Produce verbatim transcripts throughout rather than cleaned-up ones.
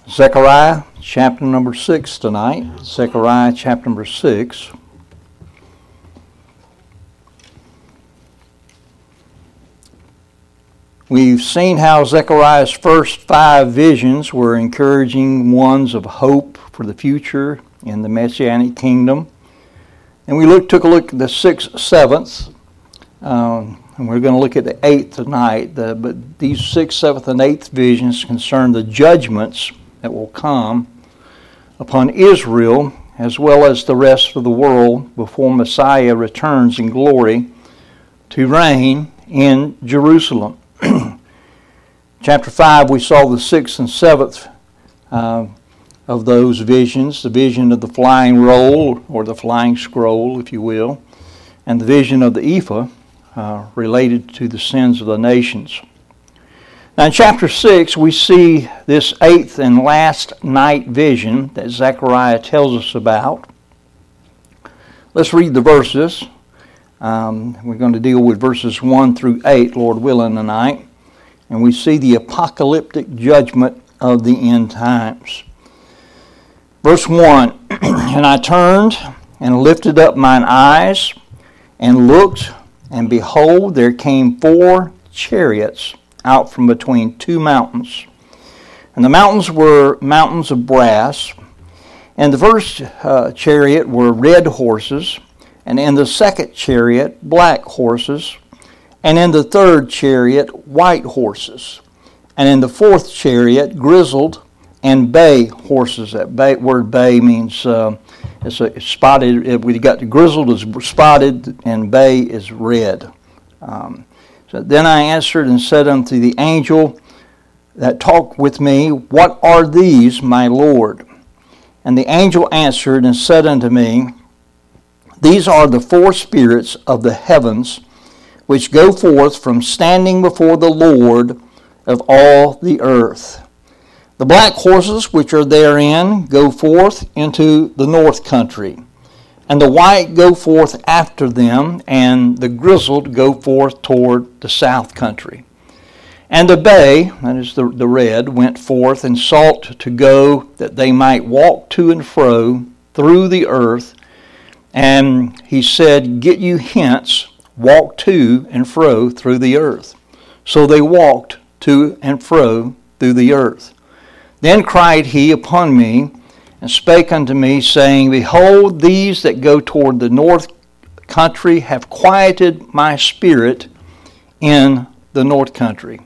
Zechariah chapter number six tonight. Zechariah chapter number six. We've seen how Zechariah's first five visions were encouraging ones of hope for the future in the Messianic kingdom. And we look, took a look at the sixth, seventh, um, and we're going to look at the eighth tonight. The, but these sixth, seventh, and eighth visions concern the judgments that will come upon Israel as well as the rest of the world before Messiah returns in glory to reign in Jerusalem. Chapter five, we saw the sixth and seventh uh, of those visions, the vision of the flying roll, or the flying scroll, if you will, and the vision of the ephah uh, related to the sins of the nations. Now in chapter six, we see this eighth and last night vision that Zechariah tells us about. Let's read the verses. Um, we're going to deal with verses one through eight, Lord willing, tonight. And we see the apocalyptic judgment of the end times. Verse one, And I turned and lifted up mine eyes and looked, and behold, there came four chariots out from between two mountains. And the mountains were mountains of brass. And the first uh, chariot were red horses, and in the second chariot black horses, and in the third chariot white horses, and in the fourth chariot grizzled and bay horses. That bay, word bay means uh, it's, a, it's spotted. We got the grizzled is spotted, and bay is red. Um, so then I answered and said unto the angel that talked with me, What are these, my Lord? And the angel answered and said unto me, These are the four spirits of the heavens, which go forth from standing before the Lord of all the earth. The black horses which are therein go forth into the north country, and the white go forth after them, and the grizzled go forth toward the south country. And the bay, that is the, the red, went forth and sought to go that they might walk to and fro through the earth. And he said, Get you hence, walk to and fro through the earth. So they walked to and fro through the earth. Then cried he upon me, and spake unto me, saying, Behold, these that go toward the north country have quieted my spirit in the north country.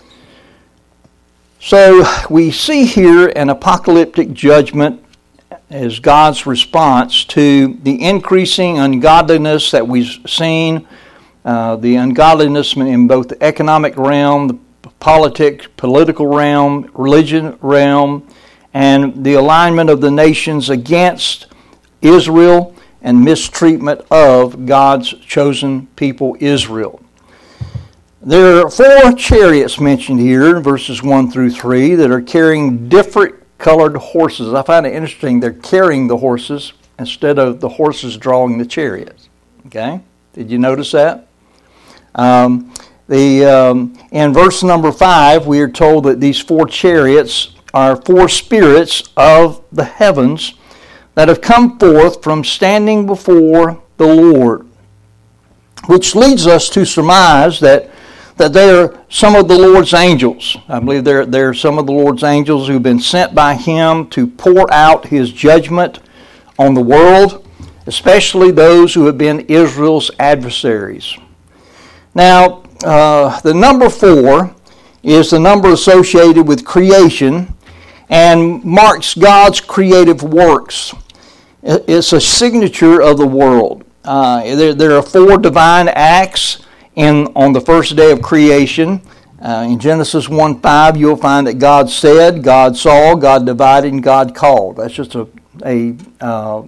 So we see here an apocalyptic judgment as God's response to the increasing ungodliness that we've seen, uh, the ungodliness in both the economic realm, the politics, political realm, religion realm, and the alignment of the nations against Israel and mistreatment of God's chosen people, Israel. There are four chariots mentioned here, verses one through three, that are carrying different colored horses. I find it interesting they're carrying the horses instead of the horses drawing the chariots. Okay? Did you notice that? Um, the um, in verse number five, we are told that these four chariots are four spirits of the heavens that have come forth from standing before the Lord, which leads us to surmise that that they are some of the Lord's angels. I believe they're, they're some of the Lord's angels who've been sent by Him to pour out His judgment on the world, especially those who have been Israel's adversaries. Now, uh, the number four is the number associated with creation and marks God's creative works. It's a signature of the world. Uh, there, there are four divine acts In, on the first day of creation. Uh, in Genesis one five, you'll find that God said, God saw, God divided, and God called. That's just a, a uh,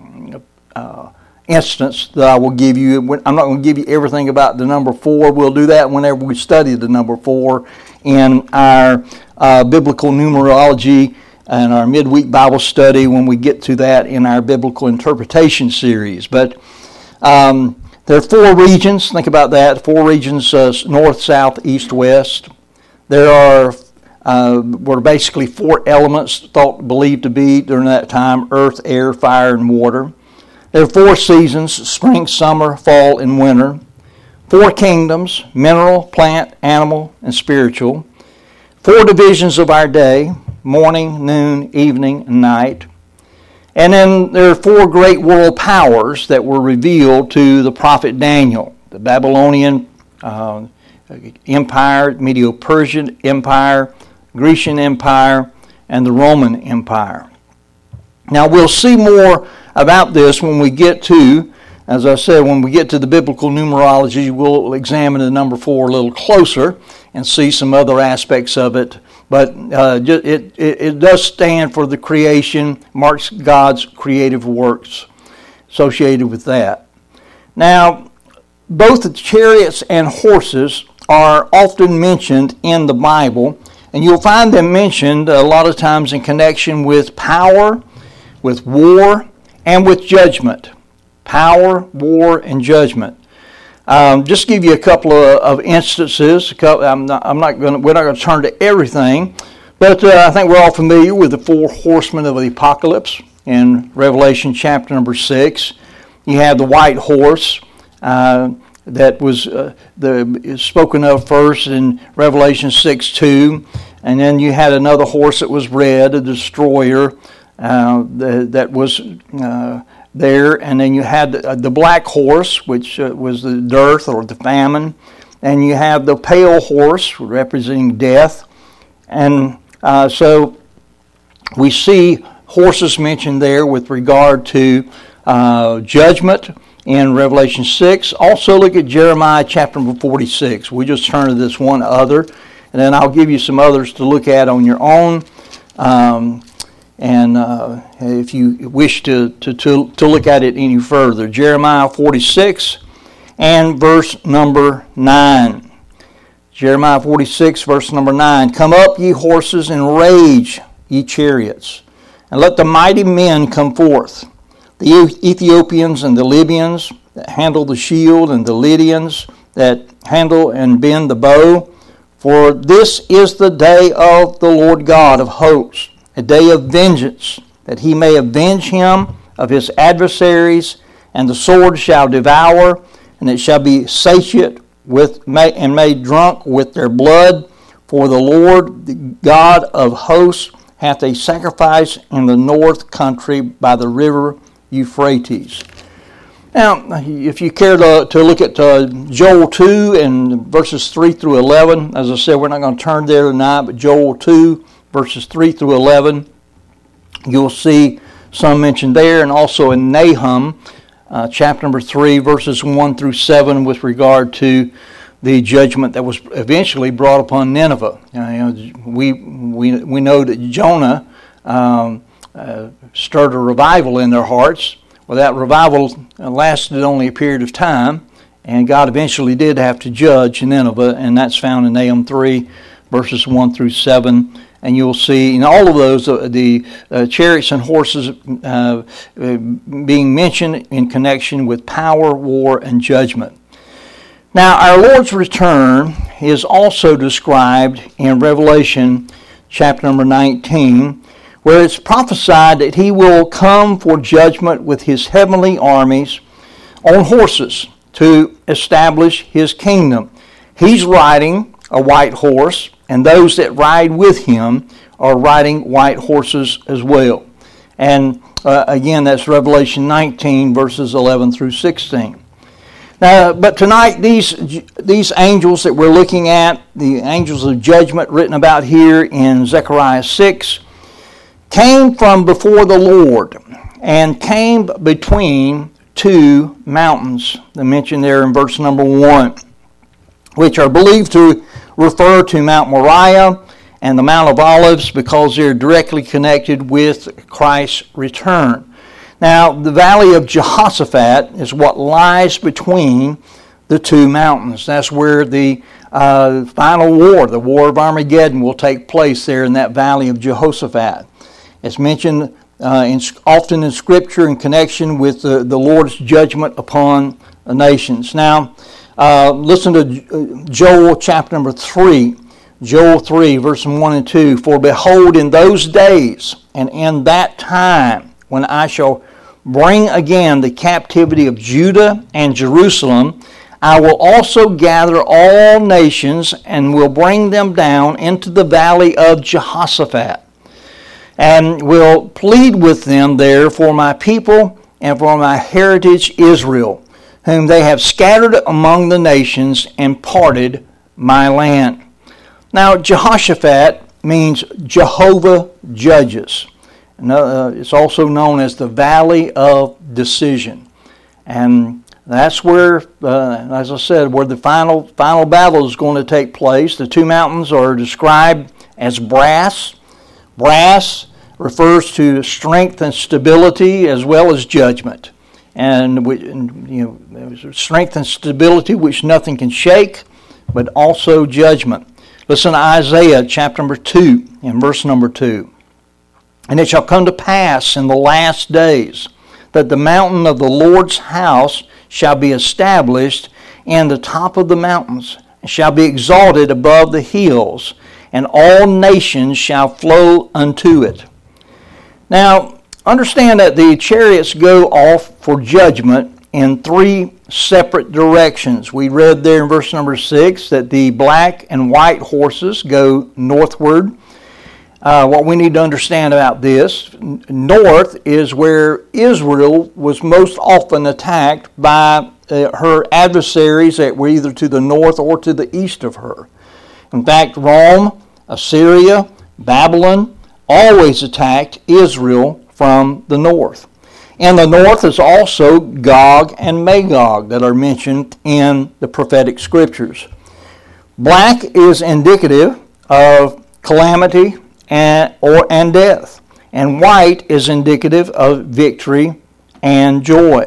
uh, instance that I will give you. I'm not going to give you everything about the number four. We'll do that whenever we study the number four in our uh, biblical numerology and our midweek Bible study when we get to that in our biblical interpretation series. But um, There are four regions. Think about that. Four regions, uh, north, south, east, west. There are uh, were basically four elements thought believed to be during that time: earth, air, fire, and water. There are four seasons: spring, summer, fall, and winter. Four kingdoms: mineral, plant, animal, and spiritual. Four divisions of our day: morning, noon, evening, and night. And then there are four great world powers that were revealed to the prophet Daniel: the Babylonian uh, Empire, Medo-Persian Empire, Grecian Empire, and the Roman Empire. Now we'll see more about this when we get to, as I said, when we get to the biblical numerology. We'll examine the number four a little closer and see some other aspects of it. But uh, it, it, it does stand for the creation, marks God's creative works associated with that. Now, both the chariots and horses are often mentioned in the Bible, and you'll find them mentioned a lot of times in connection with power, with war, and with judgment. Power, war, and judgment. Um, just give you a couple of, of instances. I'm not, I'm not going. We're not going to turn to everything, but uh, I think we're all familiar with the four horsemen of the apocalypse in Revelation chapter number six. You have the white horse uh, that was uh, the spoken of first in Revelation six two, and then you had another horse that was red, a destroyer uh, the, that was. Uh, there, and then you had the, uh, the black horse, which uh, was the dearth or the famine, and you have the pale horse representing death. And uh, so we see horses mentioned there with regard to uh, judgment in Revelation six. Also look at Jeremiah chapter number forty-six. We just turn to this one other, and then I'll give you some others to look at on your own. Um, And uh, if you wish to, to, to, to look at it any further, Jeremiah forty-six and verse number nine. Jeremiah forty-six, verse number nine. Come up, ye horses, and rage, ye chariots, and let the mighty men come forth, the Ethiopians and the Libyans that handle the shield, and the Lydians that handle and bend the bow. For this is the day of the Lord God of hosts, a day of vengeance, that he may avenge him of his adversaries, and the sword shall devour, and it shall be satiate with and made drunk with their blood. For the Lord, the God of hosts, hath a sacrifice in the north country by the river Euphrates. Now, if you care to, to look at uh, Joel two and verses three through eleven, as I said, we're not going to turn there tonight, but Joel two, verses three through eleven, you'll see some mentioned there, and also in Nahum, uh, chapter number three, verses one through seven, with regard to the judgment that was eventually brought upon Nineveh. You know, we we we know that Jonah um, uh, stirred a revival in their hearts. Well, that revival lasted only a period of time, and God eventually did have to judge Nineveh, and that's found in Nahum three, verses one through seven. And you'll see in all of those uh, the uh, chariots and horses uh, uh, being mentioned in connection with power, war, and judgment. Now, our Lord's return is also described in Revelation chapter number nineteen, where it's prophesied that he will come for judgment with his heavenly armies on horses to establish his kingdom. He's riding a white horse, and those that ride with him are riding white horses as well. And uh, again, that's Revelation nineteen, verses eleven through sixteen. Now, but tonight, these these angels that we're looking at, the angels of judgment written about here in Zechariah six, came from before the Lord and came between two mountains. They mentioned there in verse number one, which are believed to refer to Mount Moriah and the Mount of Olives, because they're directly connected with Christ's return. Now, the valley of Jehoshaphat is what lies between the two mountains. That's where the uh, final war, the War of Armageddon, will take place there in that valley of Jehoshaphat. It's mentioned uh, in, often in Scripture in connection with the, the Lord's judgment upon the nations. Now, Uh, listen to Joel chapter number three, Joel three, verses one and two, For behold, in those days and in that time, when I shall bring again the captivity of Judah and Jerusalem, I will also gather all nations and will bring them down into the valley of Jehoshaphat, and will plead with them there for my people and for my heritage Israel, whom they have scattered among the nations and parted my land. Now, Jehoshaphat means Jehovah judges. Uh, it's also known as the Valley of Decision. And that's where, uh, as I said, where the final final battle is going to take place. The two mountains are described as brass. Brass refers to strength and stability as well as judgment. And, you know, strength and stability which nothing can shake, but also judgment. Listen to Isaiah chapter number two and verse number two. And it shall come to pass in the last days that the mountain of the Lord's house shall be established in the top of the mountains, and shall be exalted above the hills, and all nations shall flow unto it. Now, understand that the chariots go off for judgment in three separate directions. We read there in verse number six that the black and white horses go northward. Uh, what we need to understand about this, north is where Israel was most often attacked by uh, her adversaries that were either to the north or to the east of her. In fact, Rome, Assyria, Babylon always attacked Israel from the north. In the north is also Gog and Magog that are mentioned in the prophetic scriptures. Black is indicative of calamity and, or, and death, and white is indicative of victory and joy.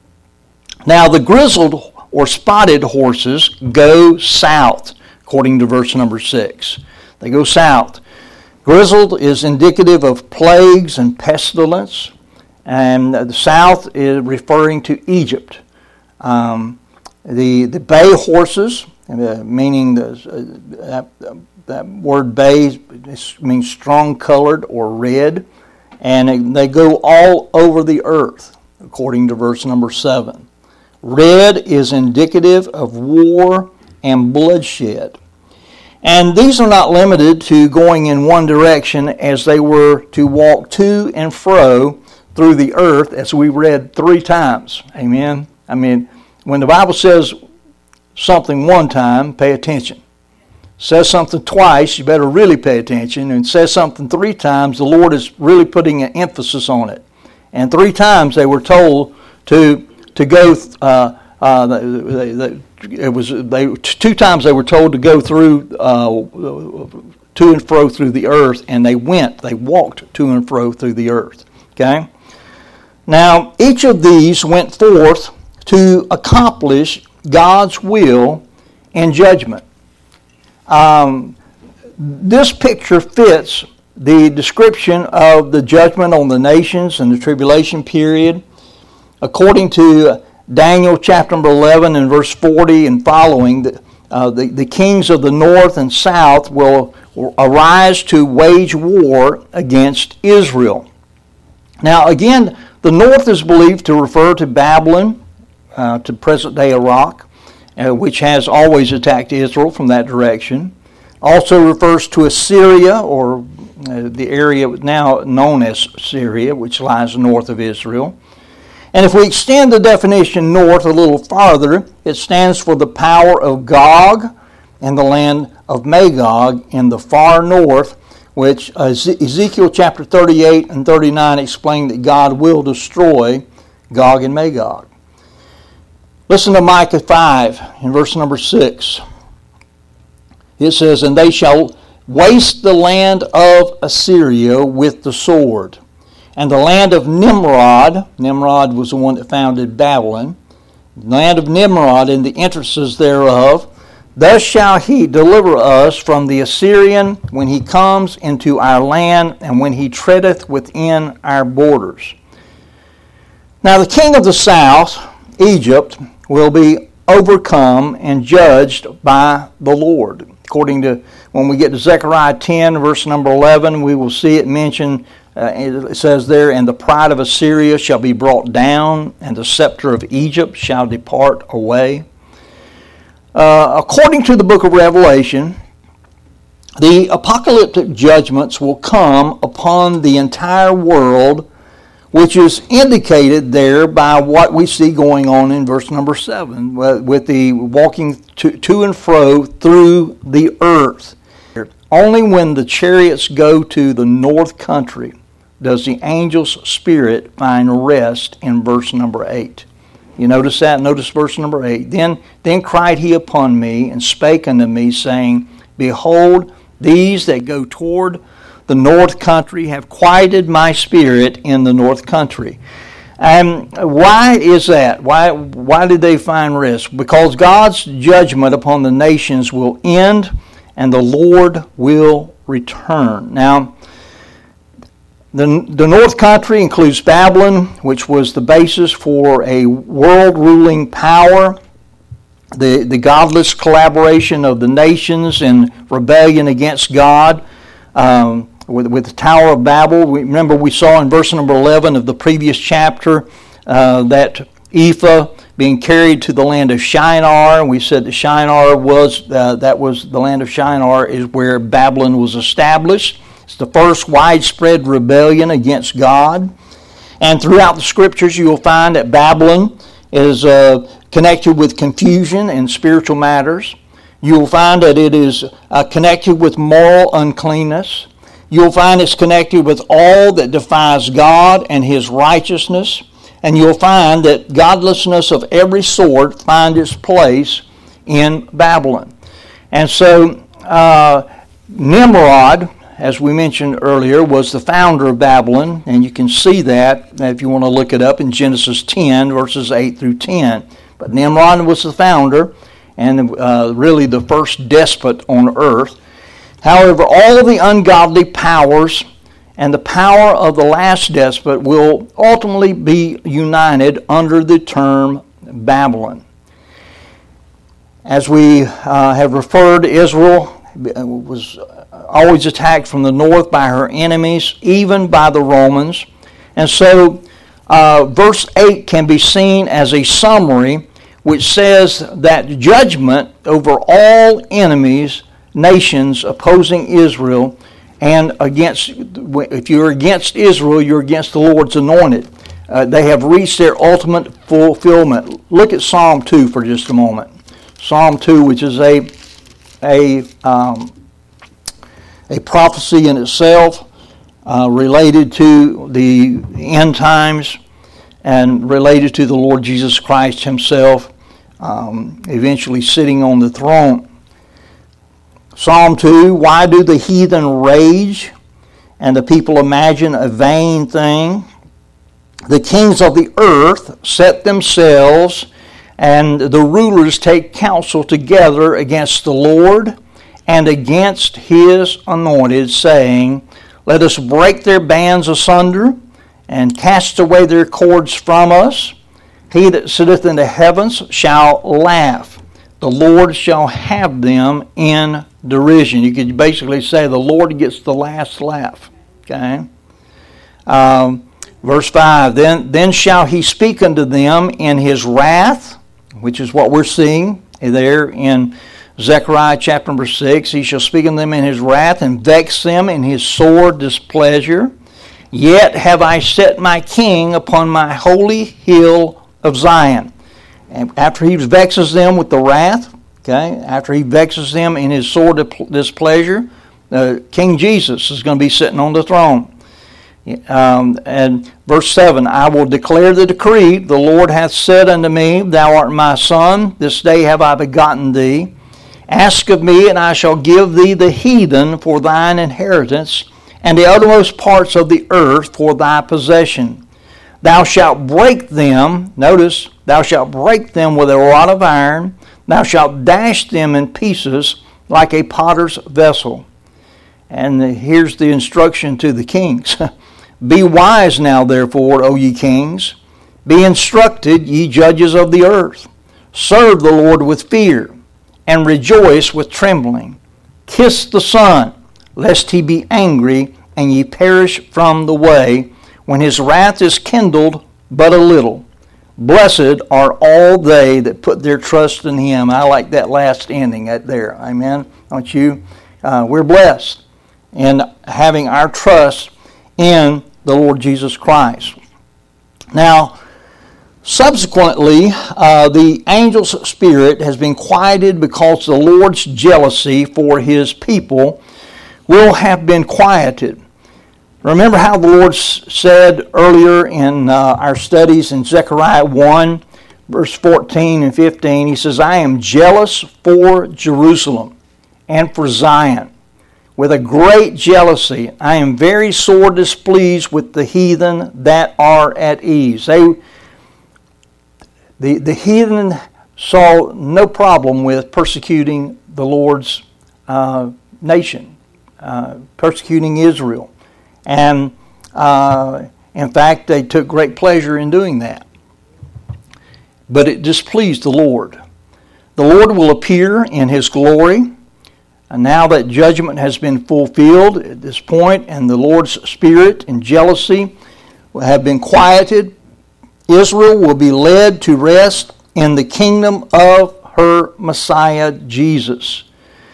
Now the grizzled or spotted horses go south, according to verse number six. They go south. Grizzled is indicative of plagues and pestilence, and the south is referring to Egypt. Um, the the bay horses, uh, meaning the, uh, that, that word bay means strong-colored or red, and they go all over the earth, according to verse number seven. Red is indicative of war and bloodshed. And these are not limited to going in one direction, as they were to walk to and fro through the earth, as we read three times. Amen? I mean, when the Bible says something one time, pay attention. Says something twice, you better really pay attention. And says something three times, the Lord is really putting an emphasis on it. And three times they were told to to go. Uh, uh, they, they, it was they two times they were told to go through uh, to and fro through the earth, and they went. They walked to and fro through the earth. Okay. Now each of these went forth to accomplish God's will and judgment. Um, this picture fits the description of the judgment on the nations and the tribulation period. According to Daniel chapter number eleven and verse forty and following, the, uh, the, the kings of the north and south will, will arise to wage war against Israel. Now again, the north is believed to refer to Babylon, uh, to present-day Iraq, uh, which has always attacked Israel from that direction. Also refers to Assyria, or uh, the area now known as Syria, which lies north of Israel. And if we extend the definition north a little farther, it stands for the power of Gog and the land of Magog in the far north, which Ezekiel chapter thirty-eight and thirty-nine explain that God will destroy Gog and Magog. Listen to Micah five in verse number six. It says, And they shall waste the land of Assyria with the sword, and the land of Nimrod. Nimrod was the one that founded Babylon. The land of Nimrod and the entrances thereof. Thus shall he deliver us from the Assyrian when he comes into our land, and when he treadeth within our borders. Now the king of the south, Egypt, will be overcome and judged by the Lord. According to, when we get to Zechariah ten, verse number eleven, we will see it mentioned. Uh, it says there, and the pride of Assyria shall be brought down, and the scepter of Egypt shall depart away. Uh, according to the book of Revelation, the apocalyptic judgments will come upon the entire world, which is indicated there by what we see going on in verse number seven, with the walking to, to and fro through the earth. Only when the chariots go to the north country does the angel's spirit find rest in verse number eight. You notice that? Notice verse number eight. Then, then cried he upon me, and spake unto me, saying, Behold, these that go toward the north country have quieted my spirit in the north country. And why is that? Why, why did they find rest? Because God's judgment upon the nations will end, and the Lord will return. Now, The, the North Country includes Babylon, which was the basis for a world-ruling power, the, the godless collaboration of the nations in rebellion against God, um, with, with the Tower of Babel. We, remember we saw in verse number eleven of the previous chapter uh, that Ephah being carried to the land of Shinar, and we said that Shinar was, uh, that was the land of Shinar is where Babylon was established. It's the first widespread rebellion against God. And throughout the Scriptures, you'll find that Babylon is uh, connected with confusion and spiritual matters. You'll find that it is uh, connected with moral uncleanness. You'll find it's connected with all that defies God and His righteousness. And you'll find that godlessness of every sort finds its place in Babylon. And so uh, Nimrod, as we mentioned earlier, was the founder of Babylon, and you can see that if you want to look it up in Genesis ten, verses eight through ten. But Nimrod was the founder and uh, really the first despot on earth. However, all the ungodly powers and the power of the last despot will ultimately be united under the term Babylon. As we uh, have referred, Israel was always attacked from the north by her enemies, even by the Romans. And so uh, verse eight can be seen as a summary which says that judgment over all enemies, nations opposing Israel, and against, if you're against Israel, you're against the Lord's anointed. Uh, they have reached their ultimate fulfillment. Look at Psalm two for just a moment. Psalm two, which is a a um, a prophecy in itself, uh, related to the end times and related to the Lord Jesus Christ Himself, um, eventually sitting on the throne. Psalm two, why do the heathen rage and the people imagine a vain thing? The kings of the earth set themselves, and the rulers take counsel together against the Lord and against His anointed, saying, Let us break their bands asunder and cast away their cords from us. He that sitteth in the heavens shall laugh. The Lord shall have them in derision. You could basically say the Lord gets the last laugh. Okay. Um, verse five, then, then shall He speak unto them in His wrath, which is what we're seeing there in Zechariah chapter number six. He shall speak unto them in His wrath and vex them in His sore displeasure. Yet have I set my king upon my holy hill of Zion. And after He vexes them with the wrath, okay, after He vexes them in His sore displeasure, uh, King Jesus is going to be sitting on the throne. Um, and verse seven, I will declare the decree, the Lord hath said unto me, Thou art my son, this day have I begotten thee. Ask of me, and I shall give thee the heathen for thine inheritance, and the uttermost parts of the earth for thy possession. Thou shalt break them, notice, thou shalt break them with a rod of iron, thou shalt dash them in pieces like a potter's vessel. And here's the instruction to the kings. Be wise now, therefore, O ye kings. Be instructed, ye judges of the earth. Serve the Lord with fear, and rejoice with trembling. Kiss the Son, lest he be angry, and ye perish from the way, when his wrath is kindled but a little. Blessed are all they that put their trust in him. I like that last ending right there. Amen. Don't you? Uh, we're blessed in having our trust in the Lord Jesus Christ. Now, subsequently, uh, the angel's spirit has been quieted because the Lord's jealousy for his people will have been quieted. Remember how the Lord said earlier in uh, our studies in Zechariah one, verse fourteen and fifteen, he says, I am jealous for Jerusalem and for Zion with a great jealousy. I am very sore displeased with the heathen that are at ease. They, the, the heathen saw no problem with persecuting the Lord's uh, nation, uh, persecuting Israel. And uh, in fact, they took great pleasure in doing that. But it displeased the Lord. The Lord will appear in his glory. And now that judgment has been fulfilled at this point, and the Lord's spirit and jealousy have been quieted, Israel will be led to rest in the kingdom of her Messiah, Jesus.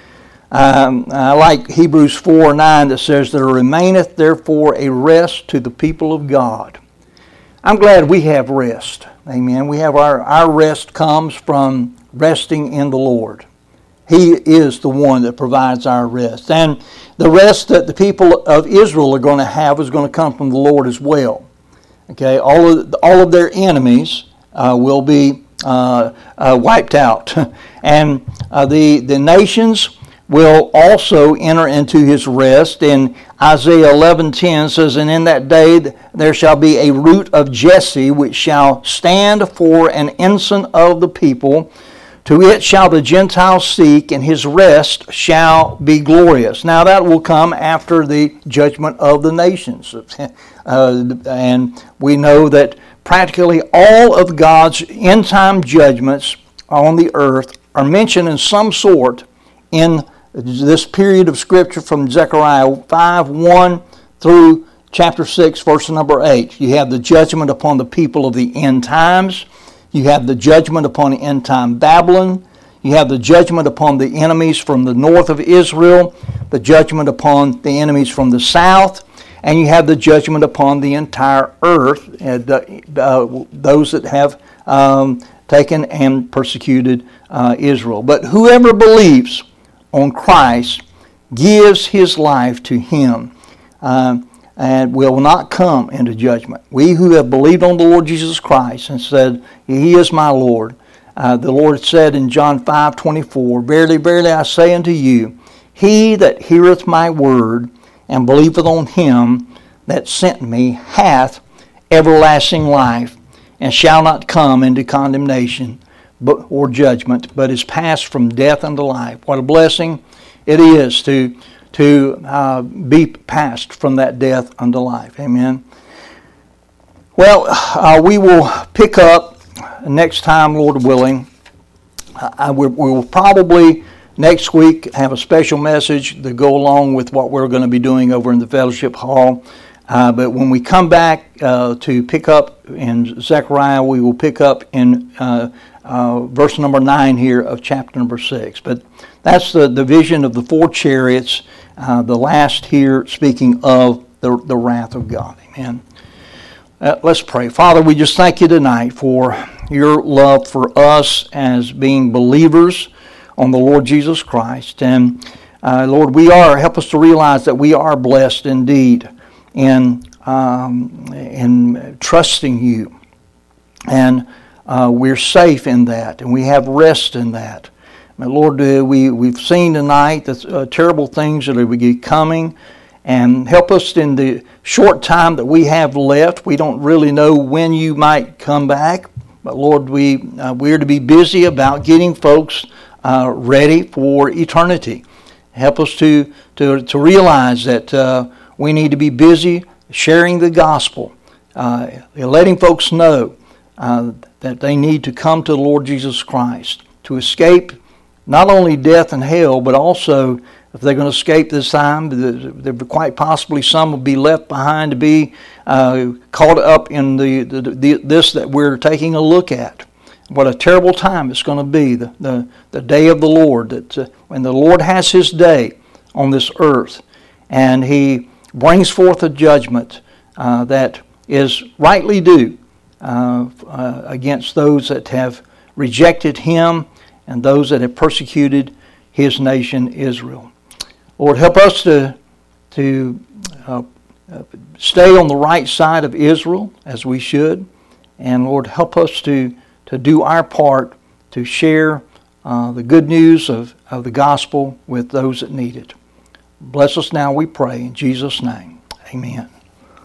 Um, I like Hebrews four nine that says, there remaineth therefore a rest to the people of God. I'm glad we have rest. Amen. We have our, our rest comes from resting in the Lord. He is the one that provides our rest. And the rest that the people of Israel are going to have is going to come from the Lord as well. Okay, all of, all of their enemies uh, will be uh, uh, wiped out. And uh, the, the nations will also enter into his rest. In Isaiah eleven ten says, and in that day there shall be a root of Jesse, which shall stand for an ensign of the people. To it shall the Gentiles seek, and his rest shall be glorious. Now that will come after the judgment of the nations. uh, and we know that practically all of God's end-time judgments on the earth are mentioned in some sort in this period of Scripture from Zechariah five one through chapter six, verse number eight. You have the judgment upon the people of the end times. You have the judgment upon the end time Babylon. You have the judgment upon the enemies from the north of Israel, the judgment upon the enemies from the south, and you have the judgment upon the entire earth, uh, the, uh, those that have um, taken and persecuted uh, Israel. But whoever believes on Christ gives his life to him um, and will not come into judgment. We who have believed on the Lord Jesus Christ and said, he is my Lord. Uh, the Lord said in John five twenty-four, verily, verily, I say unto you, he that heareth my word and believeth on him that sent me hath everlasting life, and shall not come into condemnation but or judgment, but is passed from death unto life. What a blessing it is to to uh, be passed from that death unto life. Amen. Well, uh, we will pick up next time, Lord willing. Uh, we, we will probably next week have a special message to go along with what we're going to be doing over in the fellowship hall. Uh, but when we come back uh, to pick up in Zechariah, we will pick up in uh, uh, verse number nine here of chapter number six. But that's the, the vision of the four chariots, uh, the last here speaking of the, the wrath of God. Amen. Uh, let's pray. Father, we just thank you tonight for your love for us as being believers on the Lord Jesus Christ. And uh, Lord, we are, help us to realize that we are blessed indeed in um, in trusting you, and uh, we're safe in that, and we have rest in that. But Lord, uh, we we've seen tonight the uh, terrible things that are be coming, and help us in the short time that we have left. We don't really know when you might come back, but Lord, we uh, we're to be busy about getting folks uh, ready for eternity. Help us to to to realize that. Uh, We need to be busy sharing the gospel, uh, letting folks know uh, that they need to come to the Lord Jesus Christ to escape not only death and hell, but also if they're going to escape this time, there quite possibly some will be left behind to be uh, caught up in the, the, the this that we're taking a look at. What a terrible time it's going to be, the, the, the day of the Lord, that uh, when the Lord has His day on this earth, and He brings forth a judgment uh, that is rightly due uh, uh, against those that have rejected Him and those that have persecuted His nation, Israel. Lord, help us to, to uh, stay on the right side of Israel, as we should, and Lord, help us to to do our part to share uh, the good news of, of the gospel with those that need it. Bless us now, we pray, in Jesus' name. Amen.